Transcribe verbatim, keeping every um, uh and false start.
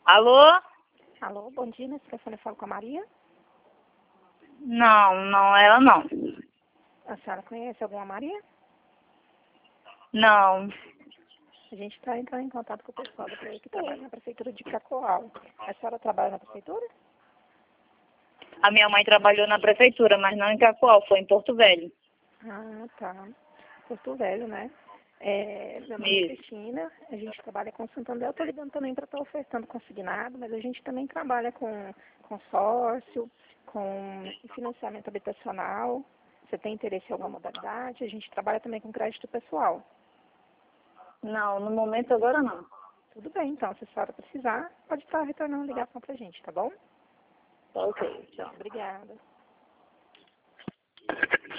Alô? Alô, bom dia, nesse telefone eu falo com a Maria. Não, não, ela não. A senhora conhece alguma Maria? Não. A gente está entrando em contato com o pessoal do que trabalha na prefeitura de Cacoal. A senhora trabalha na prefeitura? A minha mãe trabalhou na prefeitura, mas não em Cacoal, foi em Porto Velho. Ah, tá. Porto Velho, né? É, meu nome é Isso. Cristina, a gente trabalha com Santander. Eu estou ligando também para estar ofertando consignado, mas a gente também trabalha com consórcio, com financiamento habitacional. Você tem interesse em alguma modalidade? A gente trabalha também com crédito pessoal. Não, no momento agora não. Tudo bem, então, se a senhora precisar, pode estar retornando a ligação para a gente, tá bom? Tá ok, tchau. Obrigada.